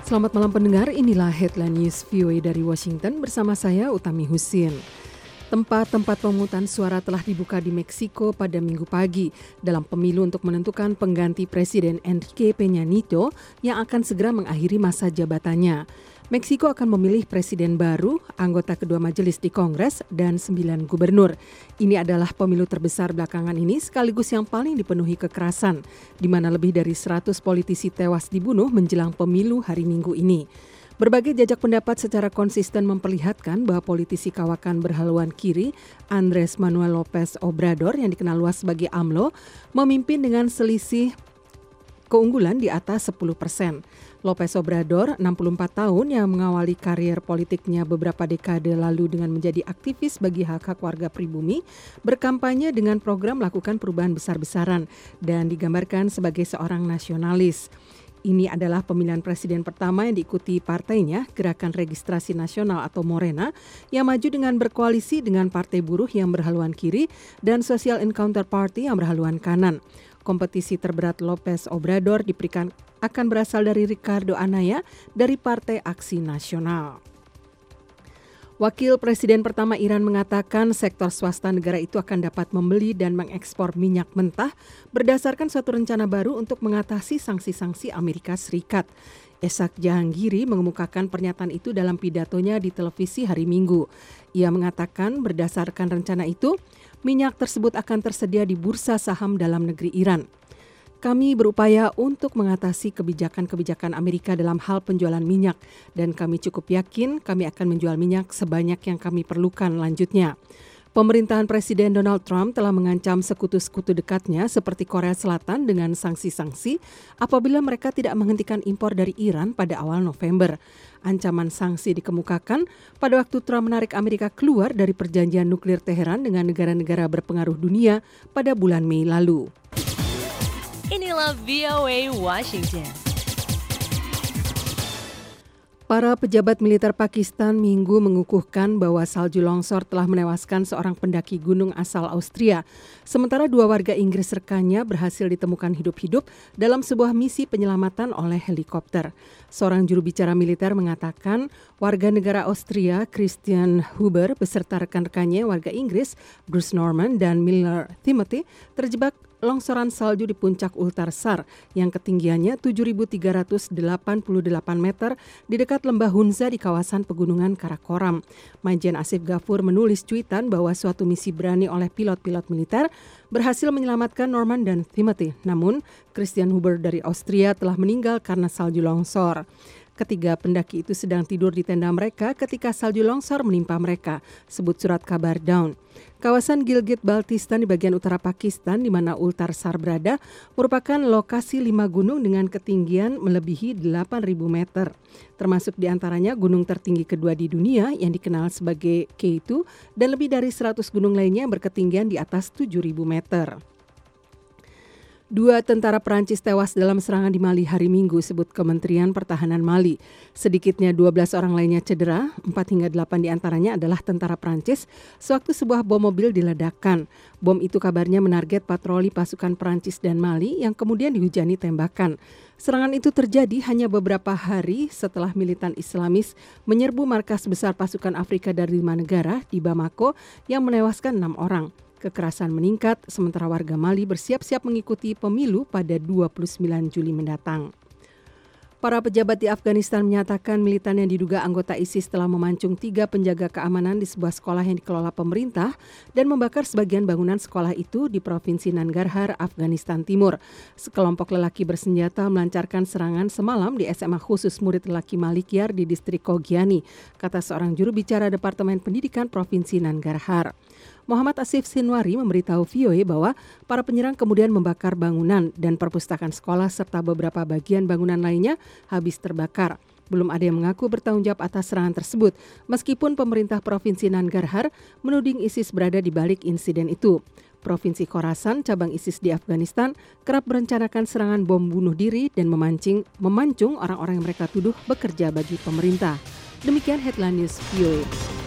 Selamat malam pendengar, inilah Headline News VOA dari Washington bersama saya Utami Husin. Tempat-tempat pemungutan suara telah dibuka di Meksiko pada Minggu pagi dalam pemilu untuk menentukan pengganti Presiden Enrique Peña Nieto yang akan segera mengakhiri masa jabatannya. Meksiko akan memilih presiden baru, anggota kedua majelis di Kongres, dan 9 gubernur. Ini adalah pemilu terbesar belakangan ini sekaligus yang paling dipenuhi kekerasan, di mana lebih dari 100 politisi tewas dibunuh menjelang pemilu hari Minggu ini. Berbagai jajak pendapat secara konsisten memperlihatkan bahwa politisi kawakan berhaluan kiri, Andrés Manuel López Obrador yang dikenal luas sebagai AMLO, memimpin dengan selisih keunggulan di atas 10%. López Obrador, 64 tahun yang mengawali karir politiknya beberapa dekade lalu dengan menjadi aktivis bagi hak-hak warga pribumi, berkampanye dengan program melakukan perubahan besar-besaran dan digambarkan sebagai seorang nasionalis. Ini adalah pemilihan presiden pertama yang diikuti partainya, Gerakan Registrasi Nasional atau Morena, yang maju dengan berkoalisi dengan Partai Buruh yang berhaluan kiri dan Social Encounter Party yang berhaluan kanan. Kompetisi terberat López Obrador akan berasal dari Ricardo Anaya dari Partai Aksi Nasional. Wakil Presiden pertama Iran mengatakan sektor swasta negara itu akan dapat membeli dan mengekspor minyak mentah berdasarkan suatu rencana baru untuk mengatasi sanksi-sanksi Amerika Serikat. Ishak Jahangiri mengemukakan pernyataan itu dalam pidatonya di televisi hari Minggu. Ia mengatakan berdasarkan rencana itu, minyak tersebut akan tersedia di bursa saham dalam negeri Iran. Kami berupaya untuk mengatasi kebijakan-kebijakan Amerika dalam hal penjualan minyak dan kami cukup yakin kami akan menjual minyak sebanyak yang kami perlukan, lanjutnya. Pemerintahan Presiden Donald Trump telah mengancam sekutu-sekutu dekatnya seperti Korea Selatan dengan sanksi-sanksi apabila mereka tidak menghentikan impor dari Iran pada awal November. Ancaman sanksi dikemukakan pada waktu Trump menarik Amerika keluar dari perjanjian nuklir Teheran dengan negara-negara berpengaruh dunia pada bulan Mei lalu. Inilah VOA Washington. Para pejabat militer Pakistan Minggu mengukuhkan bahwa salju longsor telah menewaskan seorang pendaki gunung asal Austria. Sementara 2 warga Inggris rekannya berhasil ditemukan hidup-hidup dalam sebuah misi penyelamatan oleh helikopter. Seorang juru bicara militer mengatakan warga negara Austria Christian Huber beserta rekan-rekannya warga Inggris Bruce Norman dan Miller Timothy terjebak longsoran salju di puncak Ultarsar yang ketinggiannya 7.388 meter di dekat lembah Hunza di kawasan pegunungan Karakoram. Majen Asif Ghafur menulis cuitan bahwa suatu misi berani oleh pilot-pilot militer berhasil menyelamatkan Norman dan Timothy. Namun, Christian Huber dari Austria telah meninggal karena salju longsor. Ketiga pendaki itu sedang tidur di tenda mereka ketika salju longsor menimpa mereka, sebut surat kabar Dawn. Kawasan Gilgit-Baltistan di bagian utara Pakistan, di mana Ultarsar berada, merupakan lokasi 5 gunung dengan ketinggian melebihi 8.000 meter. Termasuk di antaranya gunung tertinggi kedua di dunia yang dikenal sebagai K2 dan lebih dari 100 gunung lainnya yang berketinggian di atas 7.000 meter. 2 tentara Perancis tewas dalam serangan di Mali hari Minggu, sebut Kementerian Pertahanan Mali. Sedikitnya 12 orang lainnya cedera, 4 hingga 8 diantaranya adalah tentara Perancis sewaktu sebuah bom mobil diledakkan. Bom itu kabarnya menarget patroli pasukan Perancis dan Mali yang kemudian dihujani tembakan. Serangan itu terjadi hanya beberapa hari setelah militan Islamis menyerbu markas besar pasukan Afrika dari 5 negara di Bamako yang menewaskan 6 orang. Kekerasan meningkat sementara warga Mali bersiap-siap mengikuti pemilu pada 29 Juli mendatang. Para pejabat di Afghanistan menyatakan militan yang diduga anggota ISIS telah memancung 3 penjaga keamanan di sebuah sekolah yang dikelola pemerintah dan membakar sebagian bangunan sekolah itu di Provinsi Nangarhar, Afghanistan Timur. Sekelompok lelaki bersenjata melancarkan serangan semalam di SMA khusus murid lelaki Malikyar di distrik Kogiani, kata seorang juru bicara Departemen Pendidikan Provinsi Nangarhar. Muhammad Asif Sinwari memberitahu VOA bahwa para penyerang kemudian membakar bangunan dan perpustakaan sekolah serta beberapa bagian bangunan lainnya habis terbakar. Belum ada yang mengaku bertanggung jawab atas serangan tersebut, meskipun pemerintah Provinsi Nangarhar menuding ISIS berada di balik insiden itu. Provinsi Khorasan, cabang ISIS di Afghanistan, kerap merencanakan serangan bom bunuh diri dan memancung orang-orang yang mereka tuduh bekerja bagi pemerintah. Demikian Headline News VOA.